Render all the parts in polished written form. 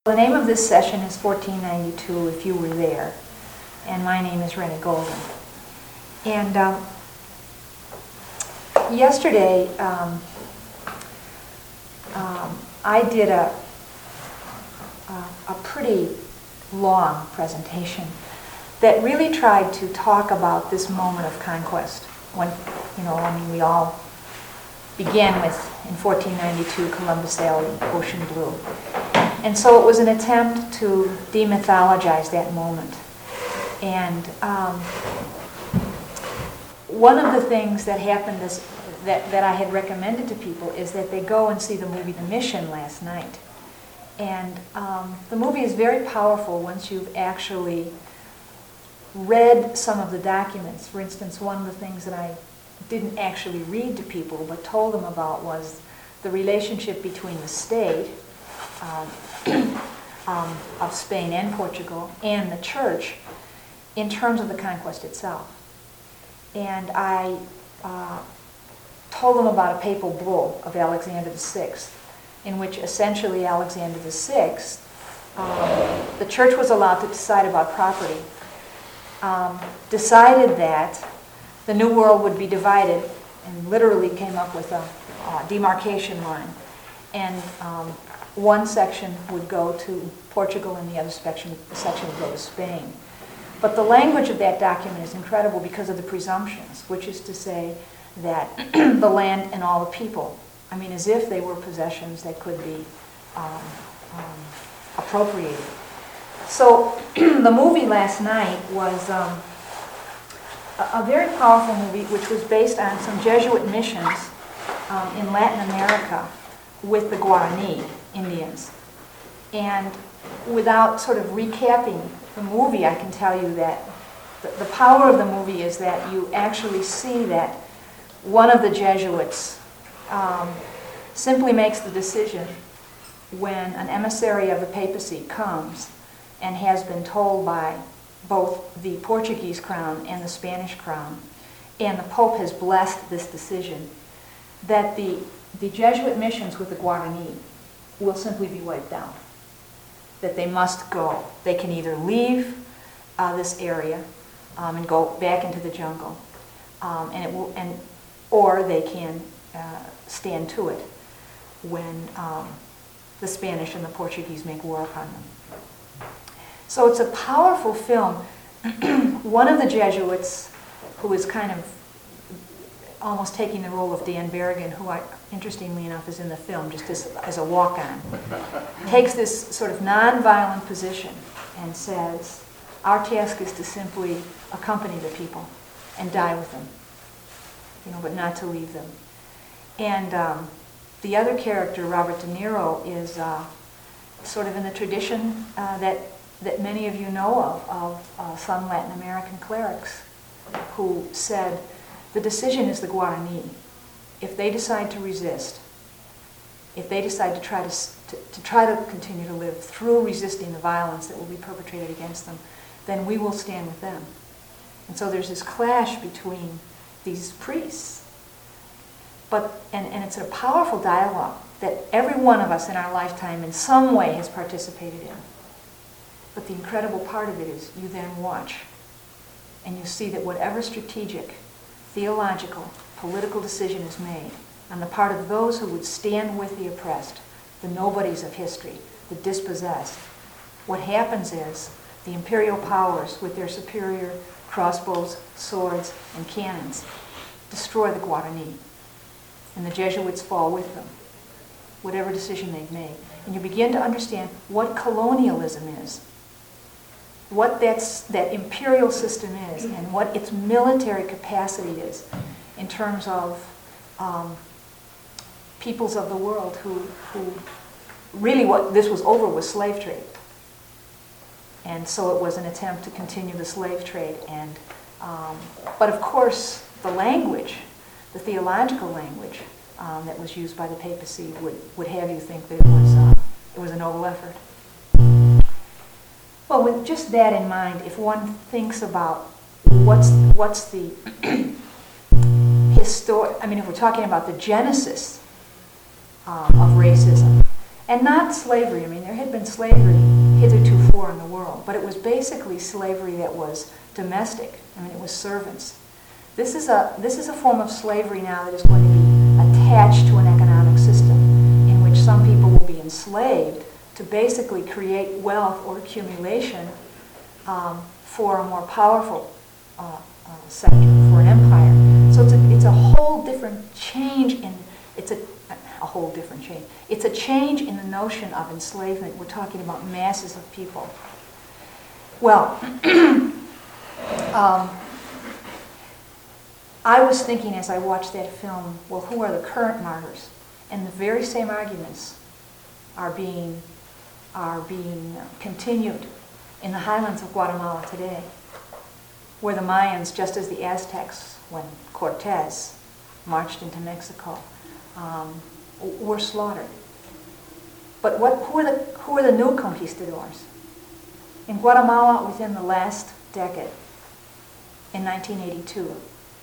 The name of this session is 1492, if you were there, and my name is Rennie Golden. And yesterday, I did a pretty long presentation that really tried to talk about this moment of conquest. When, we all began with, in 1492, Columbus sailed the ocean blue. And so it was an attempt to demythologize that moment. And one of the things that happened that I had recommended to people is that they go and see the movie The Mission last night. And the movie is very powerful once you've actually read some of the documents. For instance, one of the things that I didn't actually read to people but told them about was the relationship between the state of Spain and Portugal and the church in terms of the conquest itself. And I told them about a papal bull of Alexander VI, in which essentially Alexander VI, the church was allowed to decide about property, decided that the New World would be divided, and literally came up with a demarcation line. And one section would go to Portugal and the other section would go to Spain. But the language of that document is incredible because of the presumptions, which is to say that the land and all the people, as if they were possessions that could be appropriated. So the movie last night was a very powerful movie which was based on some Jesuit missions in Latin America with the Guarani Indians. And without sort of recapping the movie, I can tell you that the power of the movie is that you actually see that one of the Jesuits simply makes the decision when an emissary of the papacy comes and has been told by both the Portuguese crown and the Spanish crown, and the Pope has blessed this decision, that the Jesuit missions with the Guarani will simply be wiped out. That they must go. They can either leave this area and go back into the jungle, or they can stand to it when the Spanish and the Portuguese make war upon them. So it's a powerful film. One of the Jesuits, who is kind of almost taking the role of Dan Berrigan, who interestingly enough is in the film just as a walk-on, takes this sort of non-violent position and says, our task is to simply accompany the people and die with them, but not to leave them. And the other character, Robert De Niro, is sort of in the tradition that many of you know of some Latin American clerics who said, the decision is the Guarani. If they decide to resist, if they decide to try to continue to live through resisting the violence that will be perpetrated against them, then we will stand with them. And so there's this clash between these priests. And it's a powerful dialogue that every one of us in our lifetime in some way has participated in. But the incredible part of it is you then watch and you see that whatever strategic, theological, political decision is made on the part of those who would stand with the oppressed, the nobodies of history, the dispossessed, what happens is the imperial powers with their superior crossbows, swords, and cannons destroy the Guarani. And the Jesuits fall with them, whatever decision they've made. And you begin to understand what colonialism is, what that imperial system is, and what its military capacity is in terms of peoples of the world who really what this was over was slave trade. And so it was an attempt to continue the slave trade. And but of course, the language, the theological language that was used by the papacy would have you think that it was a noble effort. Well, with just that in mind, if one thinks about what's the if we're talking about the genesis of racism, And not slavery. I mean, there had been slavery hitherto in the world, but it was basically slavery that was domestic. I mean, it was servants. This is a form of slavery now that is going to be attached to an economic system in which some people will be enslaved to basically create wealth or accumulation for a more powerful sector, for an empire. So it's a whole different change in, it's a whole different change. It's a change in the notion of enslavement. We're talking about masses of people. Well, I was thinking as I watched that film, well, who are the current martyrs? And the very same arguments are being continued in the highlands of Guatemala today, where the Mayans, just as the Aztecs, when Cortez marched into Mexico, were slaughtered. But who are the new conquistadors? In Guatemala, within the last decade, in 1982,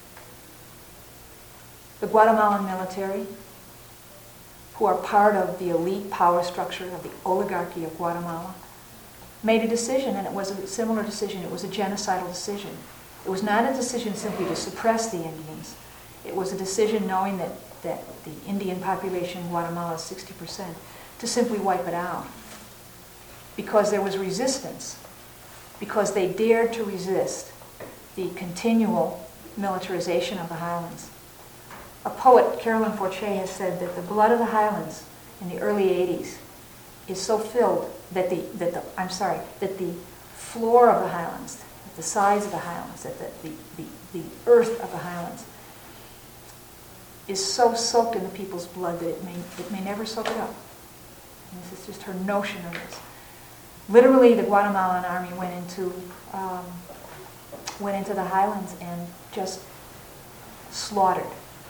the Guatemalan military, who are part of the elite power structure of the oligarchy of Guatemala, made a decision, and it was a similar decision. It was a genocidal decision. It was not a decision simply to suppress the Indians. It was a decision knowing that the Indian population in Guatemala is 60%, to simply wipe it out. Because there was resistance, because they dared to resist the continual militarization of the highlands. A poet, Carolyn Forche, has said that the blood of the highlands in the early 80s is so filled that the floor of the highlands, that the sides of the highlands, that the earth of the highlands is so soaked in the people's blood that it may never soak it up. And this is just her notion of this. Literally, the Guatemalan army went into the highlands and just slaughtered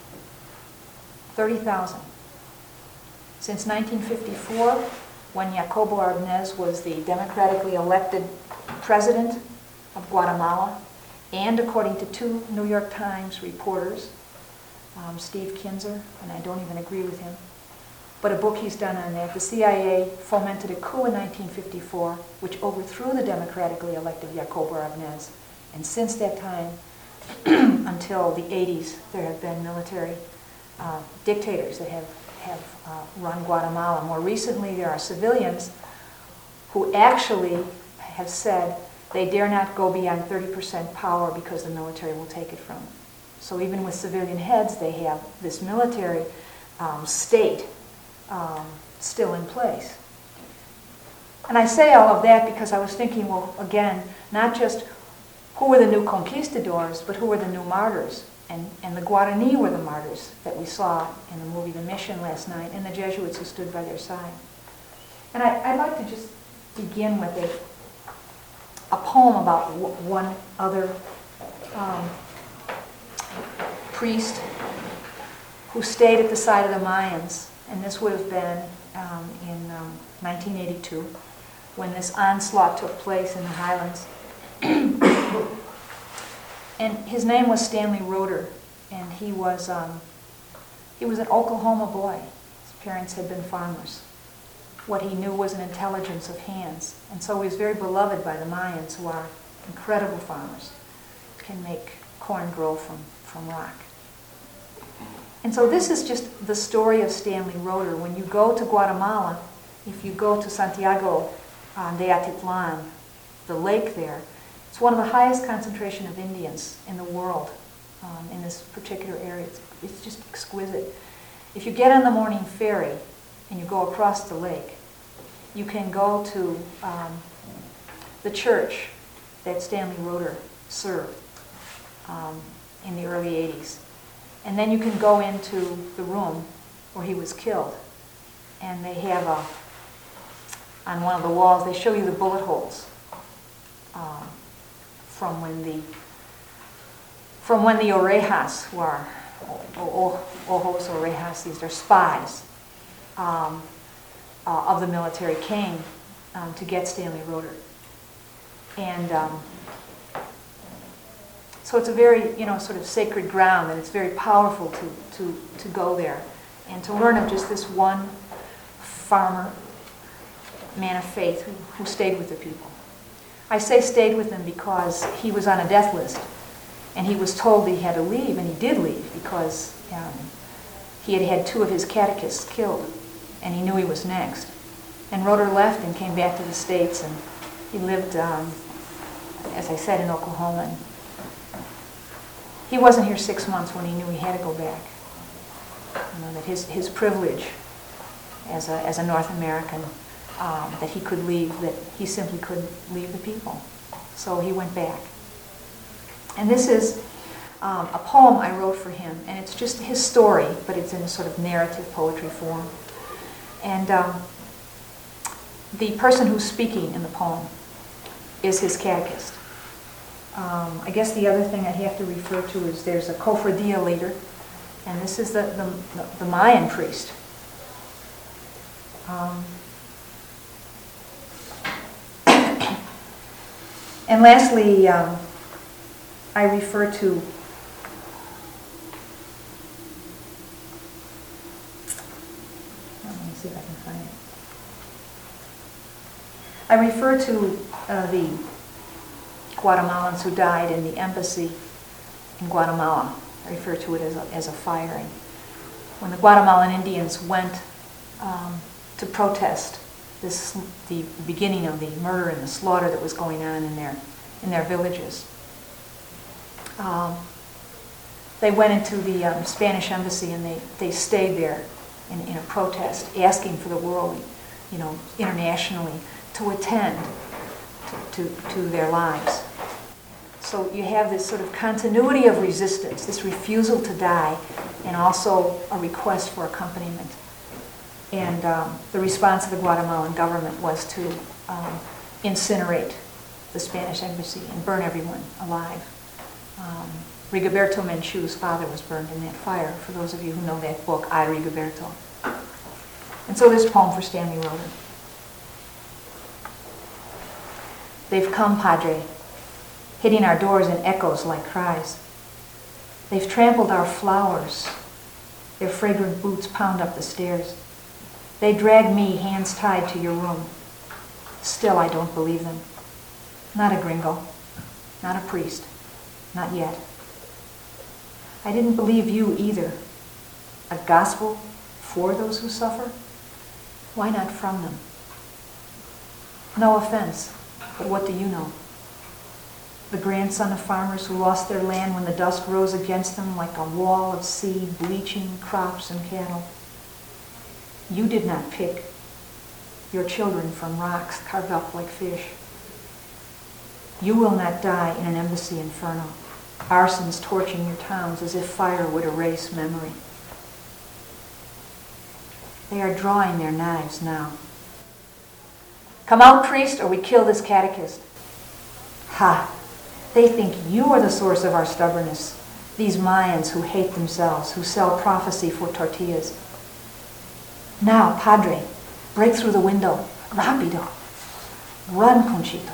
30,000. Since 1954, when Jacobo Arbenez was the democratically elected president of Guatemala, and according to two New York Times reporters, Steve Kinzer, and I don't even agree with him, but a book he's done on that, the CIA fomented a coup in 1954, which overthrew the democratically elected Jacobo Arbenez. And since that time, until the 80s, there have been military dictators that have run Guatemala. More recently, there are civilians who actually have said they dare not go beyond 30% power because the military will take it from them. So even with civilian heads, they have this military state still in place. And I say all of that because I was thinking, well, again, not just who were the new conquistadors, but who were the new martyrs. And the Guarani were the martyrs that we saw in the movie The Mission last night, and the Jesuits who stood by their side. And I'd like to just begin with a poem about one other priest who stayed at the side of the Mayans, and this would have been in 1982, when this onslaught took place in the highlands. And his name was Stanley Roeder, and he was an Oklahoma boy. His parents had been farmers. What he knew was an intelligence of hands, and so he was very beloved by the Mayans, who are incredible farmers, can make corn grow from rock. And so this is just the story of Stanley Roeder. When you go to Guatemala, if you go to Santiago de Atitlan, the lake there, it's one of the highest concentration of Indians in the world in this particular area. It's just exquisite. If you get on the morning ferry and you go across the lake, you can go to the church that Stanley Roeder served in the early 80s. And then you can go into the room where he was killed. And they have on one of the walls, they show you the bullet holes from when the Orejas, who are Ojos Orejas, these are spies of the military, came to get Stanley Roeder. And so it's a very, sort of sacred ground, and it's very powerful to go there and to learn of just this one farmer man of faith who stayed with the people. I say stayed with them because he was on a death list, and he was told that he had to leave, and he did leave because he had had 2 of his catechists killed, and he knew he was next. And Roeder left and came back to the States, and he lived, as I said, in Oklahoma. And he wasn't here 6 months when he knew he had to go back. You know, that his privilege as a North American, that he could leave, that he simply couldn't leave the people. So he went back. And this is a poem I wrote for him, and it's just his story, but it's in a sort of narrative poetry form. And the person who's speaking in the poem is his catechist. I guess the other thing I'd have to refer to is there's a cofradia leader, and this is the Mayan priest. And lastly, I refer to let me see if I can find it. I refer to the Guatemalans who died in the embassy in Guatemala. I refer to it as a firing. When the Guatemalan Indians went to protest the beginning of the murder and the slaughter that was going on in their villages, they went into the Spanish embassy, and they stayed there in a protest, asking for the world, internationally, to attend to their lives. So you have this sort of continuity of resistance, this refusal to die, and also a request for accompaniment. And the response of the Guatemalan government was to incinerate the Spanish embassy and burn everyone alive. Rigoberto Menchu's father was burned in that fire, for those of you who know that book, I, Rigoberto. And so this poem for Stanley Roeder. They've come, Padre, hitting our doors in echoes like cries. They've trampled our flowers. Their fragrant boots pound up the stairs. They drag me, hands tied, to your room. Still, I don't believe them. Not a gringo, not a priest, not yet. I didn't believe you either. A gospel for those who suffer? Why not from them? No offense, but what do you know? The grandson of farmers who lost their land when the dust rose against them like a wall of sea, bleaching crops and cattle. You did not pick your children from rocks carved up like fish. You will not die in an embassy inferno, arsons torching your towns as if fire would erase memory. They are drawing their knives now. Come out, priest, or we kill this catechist. Ha! They think you are the source of our stubbornness, these Mayans who hate themselves, who sell prophecy for tortillas. Now, Padre, break through the window. Rapido. Run, Conchito.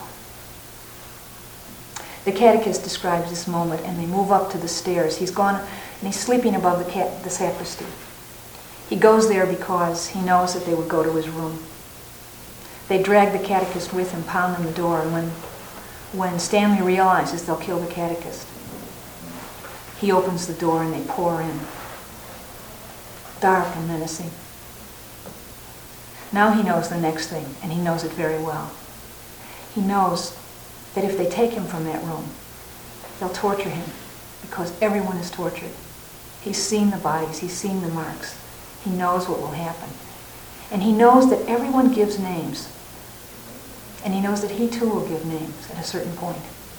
The catechist describes this moment, and they move up to the stairs. He's gone, and he's sleeping above the sacristy. He goes there because he knows that they would go to his room. They drag the catechist with him, pound on the door, and when Stanley realizes they'll kill the catechist, he opens the door and they pour in, dark and menacing. Now he knows the next thing, and he knows it very well. He knows that if they take him from that room, they'll torture him, because everyone is tortured. He's seen the bodies, he's seen the marks. He knows what will happen. And he knows that everyone gives names. And he knows that he too will give names at a certain point.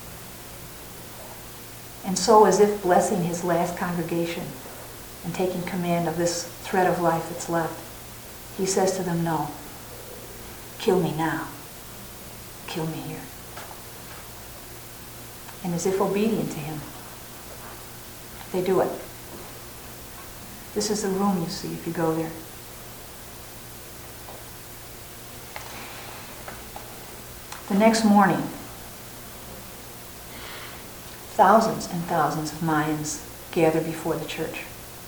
And so, as if blessing his last congregation and taking command of this thread of life that's left, he says to them, no, kill me now. Kill me here. And as if obedient to him, they do it. This is the room you see if you go there. The next morning, thousands and thousands of Mayans gather before the church.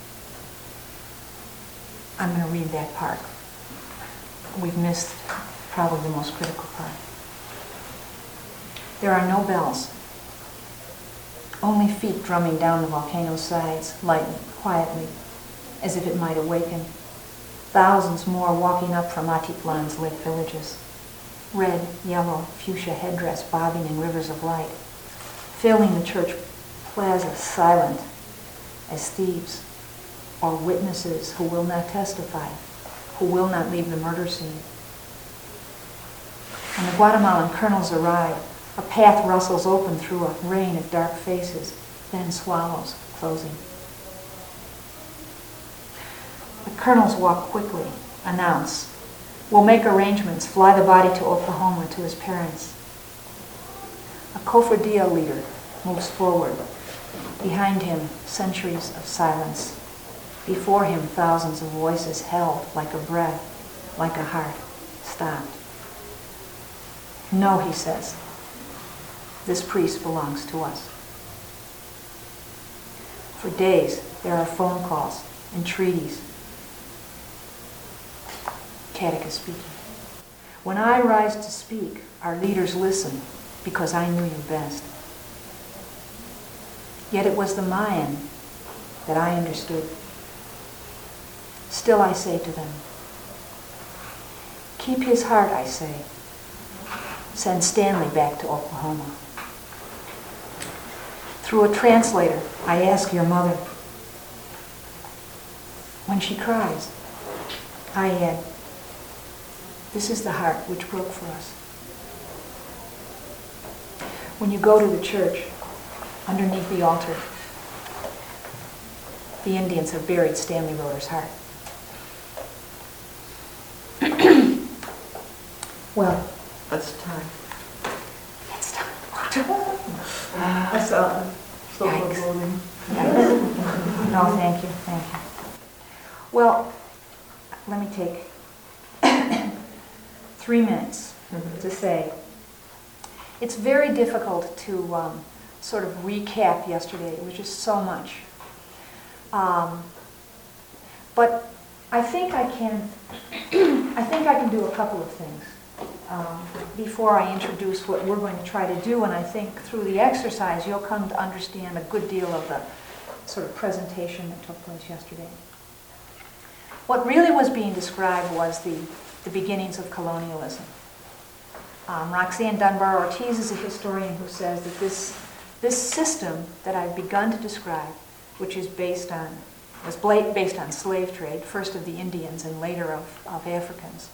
I'm going to read that part. We've missed probably the most critical part. There are no bells. Only feet drumming down the volcano's sides, lightly, quietly, as if it might awaken. Thousands more walking up from Atitlan's lake villages. Red, yellow, fuchsia headdress bobbing in rivers of light, filling the church plaza silent as thieves or witnesses who will not testify, who will not leave the murder scene. When the Guatemalan colonels arrive, a path rustles open through a rain of dark faces, then swallows, closing. The colonels walk quickly, announce, "We'll make arrangements, fly the body to Oklahoma to his parents." A Cofradia leader moves forward. Behind him, centuries of silence. Before him, thousands of voices held like a breath, like a heart, stopped. "No," he says, "this priest belongs to us." For days, there are phone calls, entreaties. Catechist speaking. "When I rise to speak, our leaders listen, because I knew you best." Yet it was the Mayan that I understood. Still I say to them, "Keep his heart," I say. "Send Stanley back to Oklahoma." Through a translator, I ask your mother. When she cries, I add, "This is the heart which broke for us." When you go to the church, underneath the altar, the Indians have buried Stanley Roeder's heart. Well, That's time. it's time. I saw it. So Yikes. foreboding. No, thank you. Well, let me take 3 minutes to say, it's very difficult to sort of recap yesterday. It was just so much. But I think I can do a couple of things before I introduce what we're going to try to do, and I think through the exercise you'll come to understand a good deal of the sort of presentation that took place yesterday. What really was being described was the beginnings of colonialism. Roxanne Dunbar Ortiz is a historian who says that this system that I've begun to describe, which is based on slave trade, first of the Indians and later of Africans,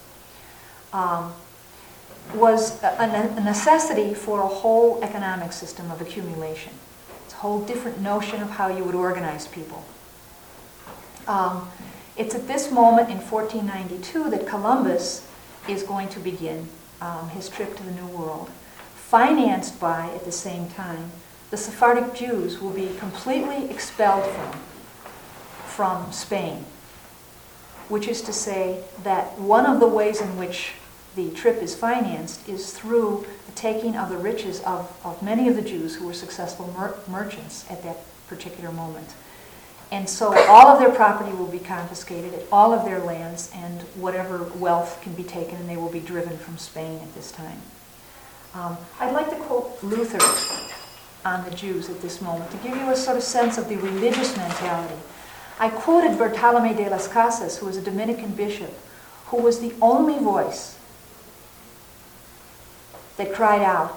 was a necessity for a whole economic system of accumulation. It's a whole different notion of how you would organize people. It's at this moment in 1492 that Columbus is going to begin his trip to the New World, financed by, at the same time, the Sephardic Jews will be completely expelled from Spain, which is to say that one of the ways in which the trip is financed is through the taking of the riches of many of the Jews who were successful merchants at that particular moment. And so all of their property will be confiscated, all of their lands, and whatever wealth can be taken, and they will be driven from Spain at this time. I'd like to quote Luther on the Jews at this moment to give you a sort of sense of the religious mentality. I quoted Bartolomé de las Casas, who was a Dominican bishop, who was the only voice that cried out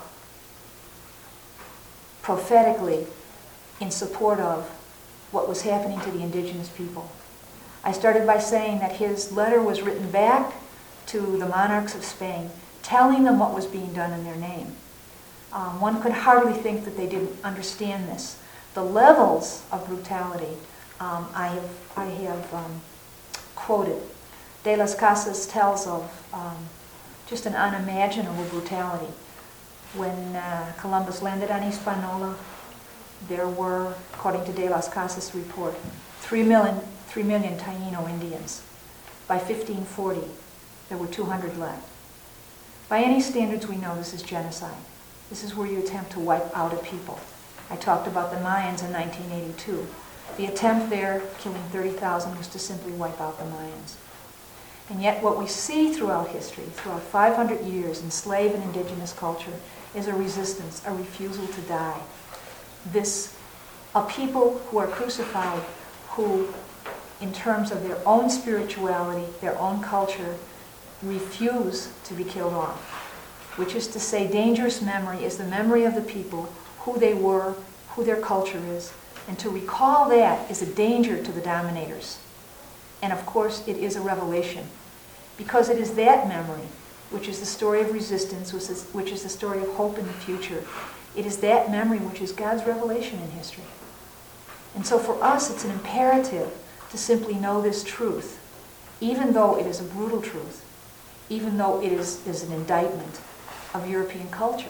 prophetically in support of what was happening to the indigenous people. I started by saying that his letter was written back to the monarchs of Spain, telling them what was being done in their name. One could hardly think that they didn't understand this. The levels of brutality I have quoted. De las Casas tells of just an unimaginable brutality. When Columbus landed on Hispaniola, there were, according to De las Casas' report, 3 million Taino Indians. By 1540, there were 200 left. By any standards, we know this is genocide. This is where you attempt to wipe out a people. I talked about the Mayans in 1982. The attempt there, killing 30,000, was to simply wipe out the Mayans. And yet what we see throughout history, throughout 500 years in slave and indigenous culture, is a resistance, a refusal to die. A people who are crucified, who, in terms of their own spirituality, their own culture, refuse to be killed off. Which is to say, dangerous memory is the memory of the people, who they were, who their culture is. And to recall that is a danger to the dominators. And of course, it is a revelation. Because it is that memory, which is the story of resistance, which is the story of hope in the future. It is that memory which is God's revelation in history. And so for us, it's an imperative to simply know this truth, even though it is a brutal truth, even though it is an indictment of European culture.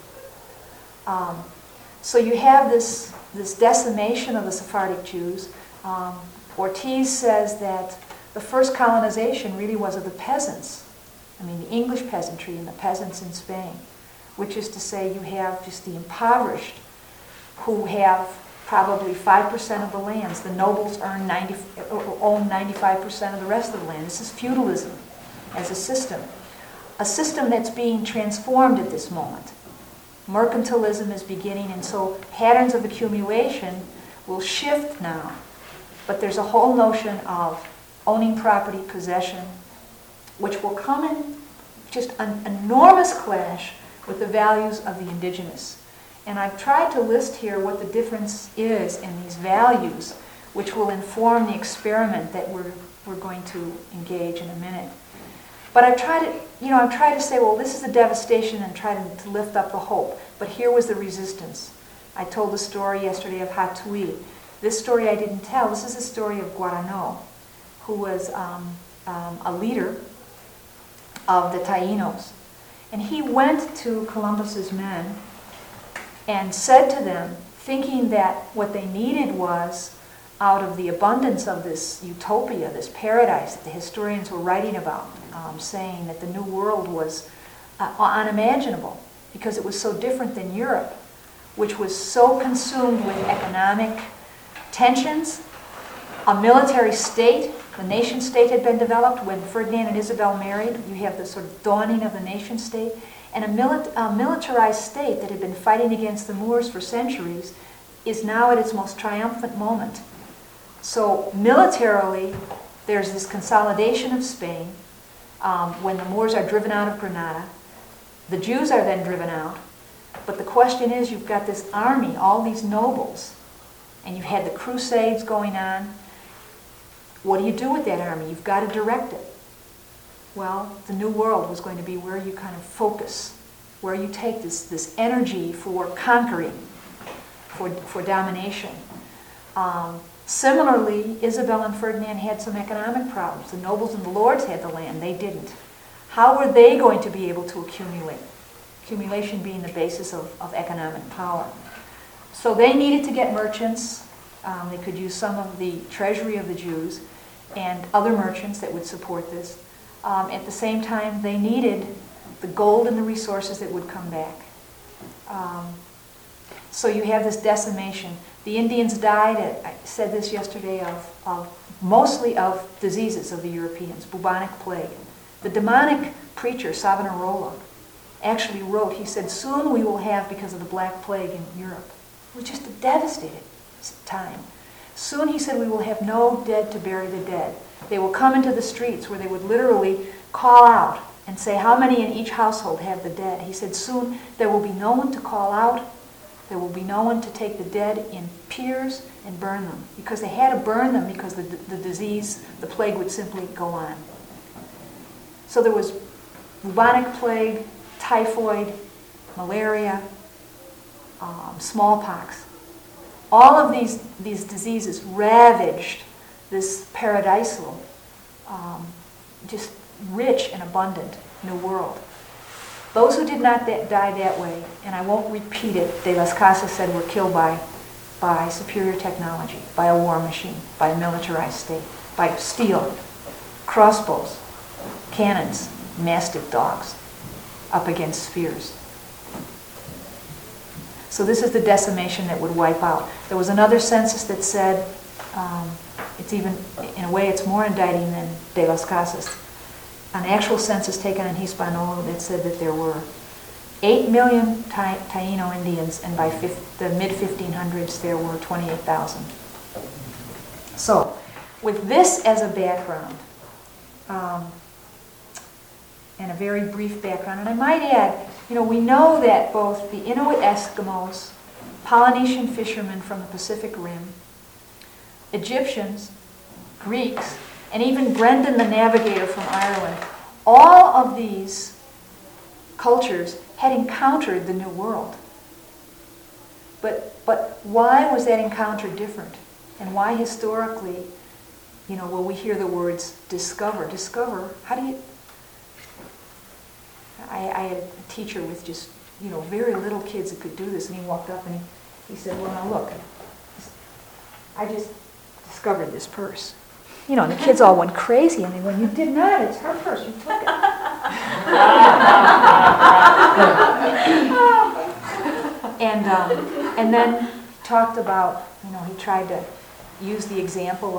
So you have this decimation of the Sephardic Jews. Ortiz says that the first colonization really was of the peasants. I mean, the English peasantry and the peasants in Spain, which is to say you have just the impoverished who have probably 5% of the lands. The nobles own 95% of the rest of the land. This is feudalism as a system that's being transformed at this moment. Mercantilism is beginning, and so patterns of accumulation will shift now. But there's a whole notion of owning property, possession, which will come in just an enormous clash with the values of the indigenous. And I've tried to list here what the difference is in these values, which will inform the experiment that we're going to engage in a minute. But I've tried to say, well, this is the devastation, and try to lift up the hope. But here was the resistance. I told the story yesterday of Hatui. This story I didn't tell. This is the story of Guarano, who was a leader of the Taínos. And he went to Columbus's men and said to them, thinking that what they needed was, out of the abundance of this utopia, this paradise that the historians were writing about, saying that the New World was unimaginable because it was so different than Europe, which was so consumed with economic tensions, a military state. The nation state had been developed when Ferdinand and Isabel married. You have the sort of dawning of the nation state. And a militarized state that had been fighting against the Moors for centuries is now at its most triumphant moment. So militarily, there's this consolidation of Spain. When the Moors are driven out of Granada, the Jews are then driven out. But the question is, you've got this army, all these nobles, and you've had the Crusades going on. What do you do with that army? You've got to direct it. Well, the New World was going to be where you kind of focus, where you take this energy for conquering, for domination. Similarly, Isabel and Ferdinand had some economic problems. The nobles and the lords had the land, they didn't. How were they going to be able to accumulate? Accumulation being the basis of economic power. So they needed to get merchants. They could use some of the treasury of the Jews and other merchants that would support this. At the same time, they needed the gold and the resources that would come back. So you have this decimation. The Indians died, I said this yesterday, mostly of diseases of the Europeans, bubonic plague. The demonic preacher, Savonarola, actually wrote, he said, soon we will have, because of the Black Plague in Europe, it was just a devastated time. Soon, he said, we will have no dead to bury the dead. They will come into the streets where they would literally call out and say, how many in each household have the dead? He said, soon there will be no one to call out. There will be no one to take the dead in piers and burn them. Because they had to burn them because the disease, the plague would simply go on. So there was bubonic plague, typhoid, malaria, smallpox. All of these diseases ravaged this paradisal, just rich and abundant New World. Those who did not die that way, and I won't repeat it, De Las Casas said, were killed by superior technology, by a war machine, by a militarized state, by steel, crossbows, cannons, mastiff dogs, up against spears. So this is the decimation that would wipe out. There was another census that said, it's even, in a way, it's more indicting than De Las Casas. an actual census taken in Hispaniola that said that there were 8 million Taino Indians, and by the mid-1500s there were 28,000. So, with this as a background, and a very brief background, and I might add, we know that both the Inuit Eskimos, Polynesian fishermen from the Pacific Rim, Egyptians, Greeks, and even Brendan the Navigator from Ireland, all of these cultures had encountered the New World. But why was that encounter different? And why historically, will we hear the words discover? Discover, how do you... I had a teacher with just, very little kids that could do this, and he walked up and he said, well, now look, I just discovered this purse. And the kids all went crazy, and they went, you did not, it's her purse, you took it. And then talked about, he tried to use the example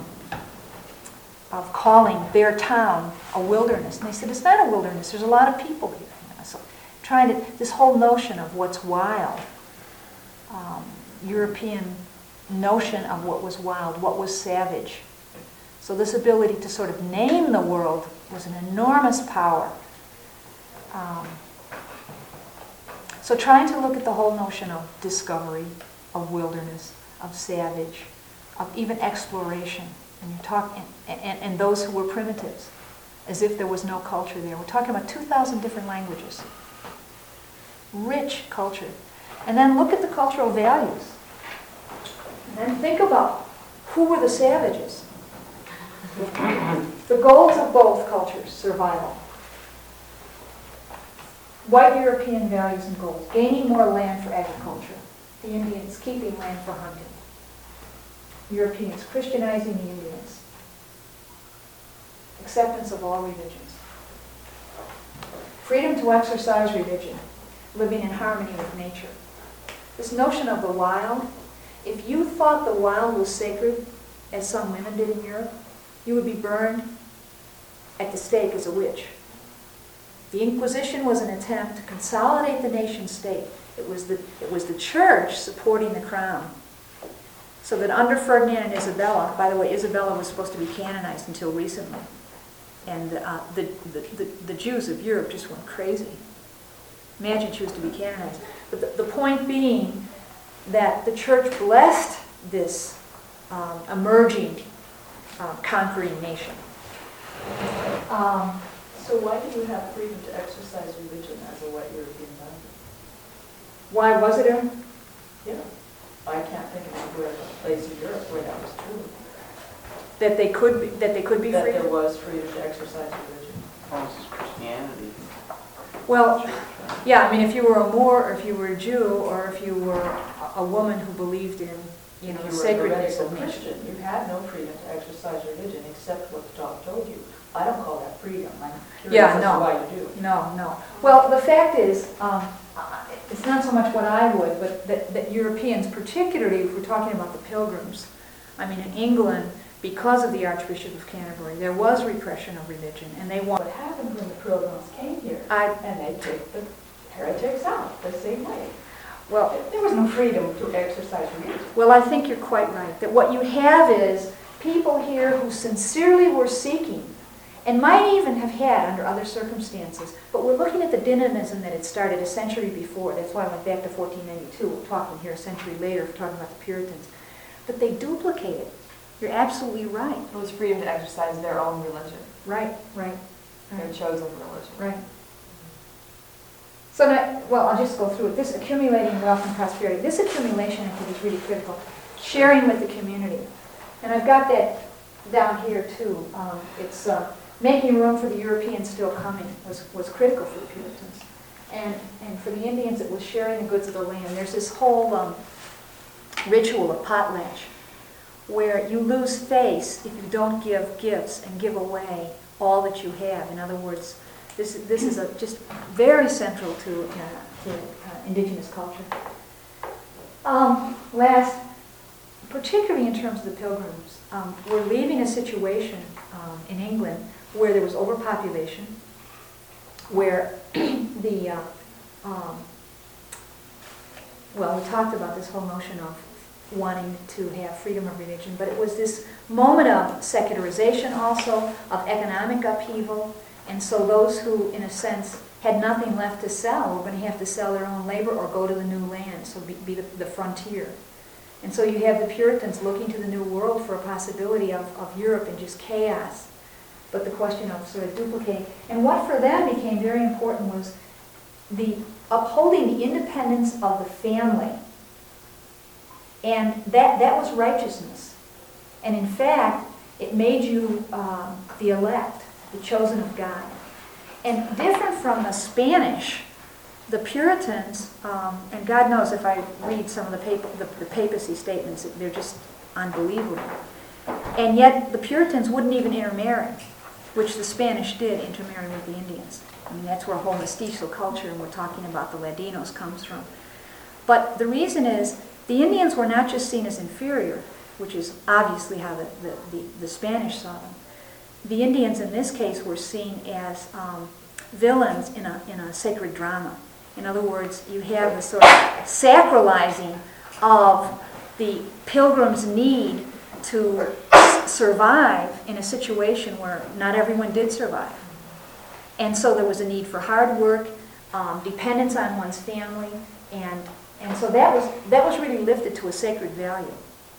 of calling their town a wilderness. And they said, it's not a wilderness, there's a lot of people here. So this whole notion of what's wild, European notion of what was wild, what was savage. So this ability to sort of name the world was an enormous power. So trying to look at the whole notion of discovery, of wilderness, of savage, of even exploration. And you're talking, and those who were primitives, as if there was no culture there. We're talking about 2,000 different languages. Rich culture. And then look at the cultural values. And then think about who were the savages. The goals of both cultures, survival. White European values and goals. Gaining more land for agriculture. The Indians keeping land for hunting. Europeans Christianizing the Indians. Acceptance of all religions. Freedom to exercise religion. Living in harmony with nature. This notion of the wild, if you thought the wild was sacred, as some women did in Europe, you would be burned at the stake as a witch. The Inquisition was an attempt to consolidate the nation state. It was the church supporting the crown. So that under Ferdinand and Isabella, by the way, Isabella was supposed to be canonized until recently. And the Jews of Europe just went crazy. Imagine she was to be canonized. But the point being that the church blessed this emerging, conquering nation. So why do you have freedom to exercise religion as a white European value? Why was it a... Yeah. I can't think of anywhere place in Europe where that was true. That they could be That free? there was freedom to exercise religion. Well, this is Christianity. Well, yeah, I mean, if you were a Moor, or if you were a Jew, or if you were a woman who believed in, If you were a sacredness of heretical nature. Christian, you had no freedom to exercise religion except what the dog told you. I don't call that freedom. I'm curious Yeah, as no. to why you do. No. Well, the fact is, it's not so much what I would, but that Europeans, particularly if we're talking about the Pilgrims, I mean, in England, because of the Archbishop of Canterbury, there was repression of religion, and they wanted... What happened when the Pilgrims came here? And they took the heretics out the same way. Well, There was no freedom to exercise religion. well, I think you're quite right, that what you have is people here who sincerely were seeking, and might even have had under other circumstances, but we're looking at the dynamism that had started a century before. That's why I went back to 1492. We're talking here a century later, we're talking about the Puritans. But they duplicated. You're absolutely right. It was freedom to exercise their own religion, Right. their chosen religion. Right. So now, well, I'll just go through it. This accumulating wealth and prosperity, this accumulation I think is really critical. Sharing with the community. And I've got that down here too. It's making room for the Europeans still coming was critical for the Puritans. And for the Indians it was sharing the goods of the land. There's this whole ritual of potlatch where you lose face if you don't give gifts and give away all that you have. In other words, this is just very central to indigenous culture. Last, particularly in terms of the Pilgrims, we're leaving a situation in England where there was overpopulation, where the, well, we talked about this whole notion of wanting to have freedom of religion, but it was this moment of secularization also, of economic upheaval, and so those who, in a sense, had nothing left to sell were going to have to sell their own labor or go to the new land, so be the frontier. And so you have the Puritans looking to the New World for a possibility of Europe in just chaos, but the question of sort of duplicating. And what for them became very important was the upholding the independence of the family. And that was righteousness. And in fact, it made you the elect, the chosen of God. And different from the Spanish, the Puritans, and God knows if I read some of the papacy statements, they're just unbelievable. And yet the Puritans wouldn't even intermarry, which the Spanish did intermarry with the Indians. I mean, that's where a whole mestizo culture, and we're talking about the Latinos, comes from. But the reason is, the Indians were not just seen as inferior, which is obviously how the Spanish saw them. The Indians in this case were seen as villains in a sacred drama. In other words, you have the sort of sacralizing of the pilgrim's need to survive in a situation where not everyone did survive. And so there was a need for hard work, dependence on one's family, and so that was really lifted to a sacred value.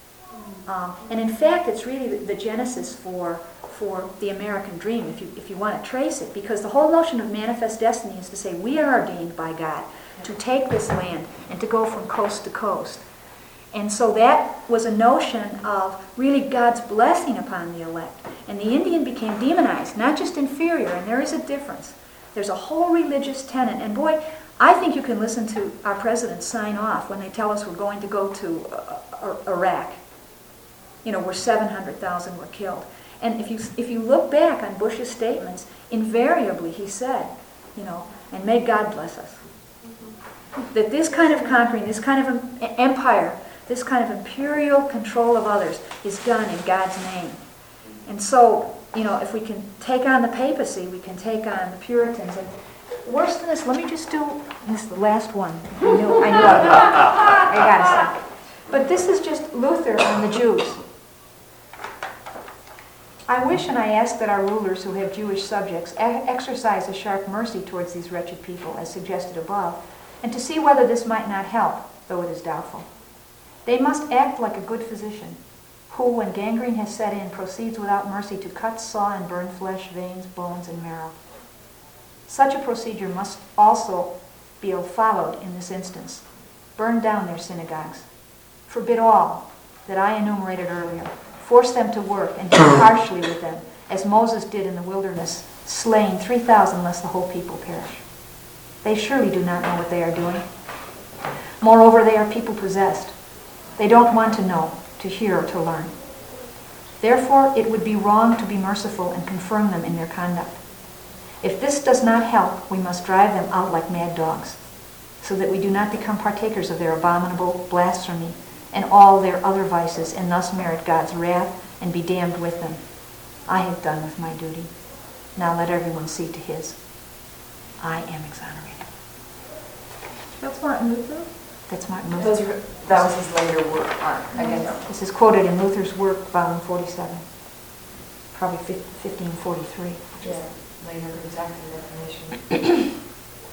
And in fact, it's really the genesis for the American dream, if you want to trace it, because the whole notion of manifest destiny is to say we are ordained by God to take this land and to go from coast to coast. And so that was a notion of really God's blessing upon the elect. And the Indian became demonized, not just inferior, and there is a difference. There's a whole religious tenet, and boy, I think you can listen to our presidents sign off when they tell us we're going to go to Iraq. You know, where 700,000 were killed. And if you look back on Bush's statements, invariably he said, you know, and may God bless us. That this kind of conquering, this kind of empire, this kind of imperial control of others is done in God's name. And so, you know, if we can take on the papacy, we can take on the Puritans. And worse than this, let me just do this, the last one. I knew I got a second. But this is just Luther on the Jews. I wish and I ask that our rulers who have Jewish subjects exercise a sharp mercy towards these wretched people, as suggested above, and to see whether this might not help, though it is doubtful. They must act like a good physician, who, when gangrene has set in, proceeds without mercy to cut, saw, and burn flesh, veins, bones, and marrow. Such a procedure must also be followed in this instance. Burn down their synagogues. Forbid all that I enumerated earlier. Force them to work and deal harshly with them, as Moses did in the wilderness, slaying 3,000 lest the whole people perish. They surely do not know what they are doing. Moreover, they are people possessed. They don't want to know, to hear, or to learn. Therefore, it would be wrong to be merciful and confirm them in their conduct. If this does not help, we must drive them out like mad dogs, so that we do not become partakers of their abominable blasphemy and all their other vices, and thus merit God's wrath and be damned with them. I have done with my duty. Now let everyone see to his. I am exonerated. That's Martin Luther? That's Martin Luther. That was his later work, I guess. This is quoted in Luther's work, volume 47, probably 1543. Yeah, later exacting Reformation.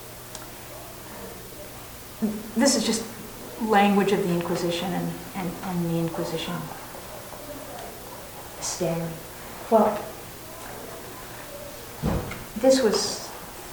This is just language of the Inquisition and the Inquisition. Staggering. Well, this was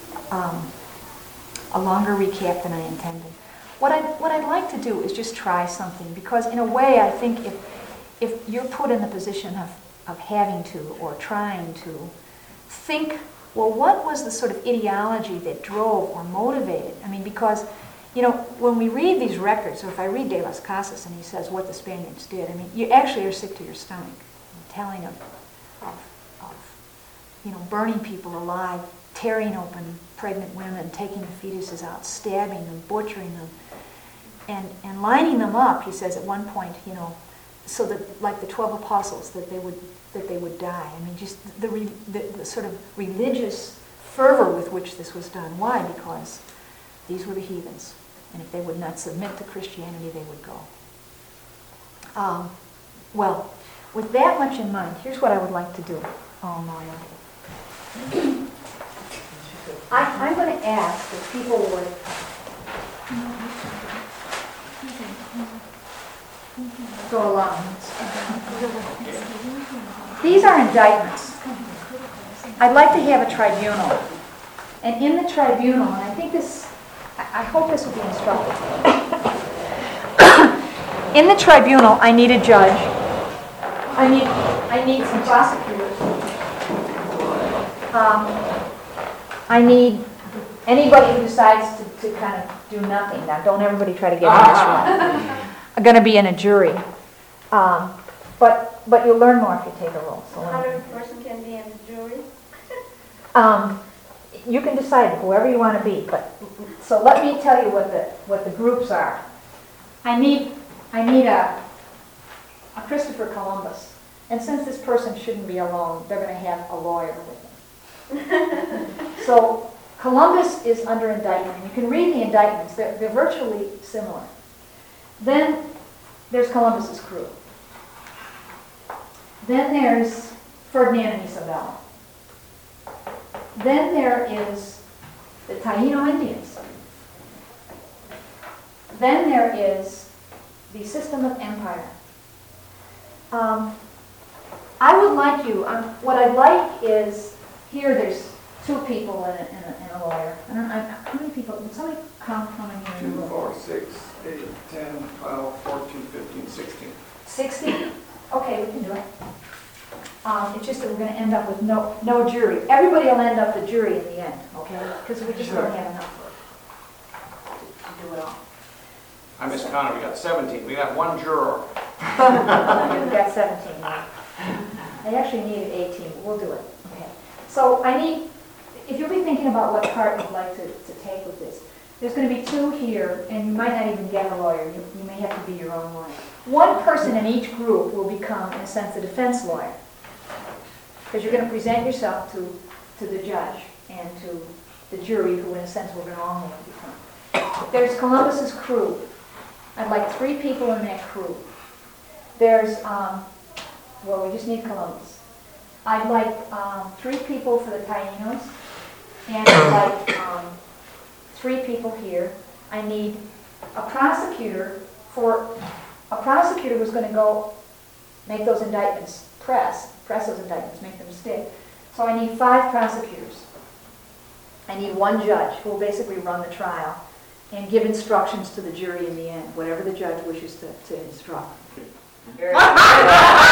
a longer recap than I intended. What I'd like to do is just try something, because in a way I think if you're put in the position of having to or trying to think, well, what was the sort of ideology that drove or motivated? I mean, because you know, when we read these records, or if I read De las Casas and he says what the Spaniards did, I mean, you actually are sick to your stomach, telling of you know, burning people alive, tearing open pregnant women, taking the fetuses out, stabbing them, butchering them, and lining them up, he says at one point, you know, so that, like the 12 apostles, that they would that they would die. I mean, just the sort of religious fervor with which this was done. Why? Because these were the heathens. And if they would not submit to Christianity, they would go. Well, with that much in mind, here's what I would like to do. Oh, no, I'm going to ask if people would... go along. These are indictments. I'd like to have a tribunal. And in the tribunal, and I think this, I hope this will be instructive. In the tribunal, I need a judge. I need some prosecutors. I need anybody who decides to kind of do nothing. Now, don't everybody try to get in this room. I'm going to be in a jury. But you'll learn more if you take a role. So How many person can be in the jury? You can decide whoever you want to be. So let me tell you what the groups are. I need a Christopher Columbus. And since this person shouldn't be alone, they're going to have a lawyer with them. So Columbus is under indictment. You can read the indictments. They're virtually similar. Then there's Columbus's crew. Then there's Ferdinand and Isabella. Then there is the Taino Indians. Then there is the system of empire. I would like you, what I'd like is, here there's 2 people and a lawyer. I don't know, how many people, would somebody count how many are in the 2, room? 4, 6, 8, 10, 12, 14, 15, 16. 60? Okay, we can do it. It's just that we're going to end up with no jury. Everybody will end up the jury in the end, okay? Because we just don't have enough to do it all. I Miss Connor, we got 17. We got 1 juror. We've got 17 now. I actually needed 18, but we'll do it. Okay. So I need, if you'll be thinking about what part you'd like to take with this, there's going to be 2 here, and you might not even get a lawyer. You may have to be your own lawyer. 1 person in each group will become, in a sense, the defense lawyer. Because you're going to present yourself to the judge and to the jury, who in a sense we're going to all have to become. There's Columbus's crew. I'd like 3 people in that crew. There's, well, we just need Columbus. I'd like 3 people for the Tainos, and I'd like 3 people here. I need a prosecutor who's going to go make those indictments, press those indictments, make them stick. So I need 5 prosecutors. I need 1 judge who will basically run the trial and give instructions to the jury in the end, whatever the judge wishes to instruct.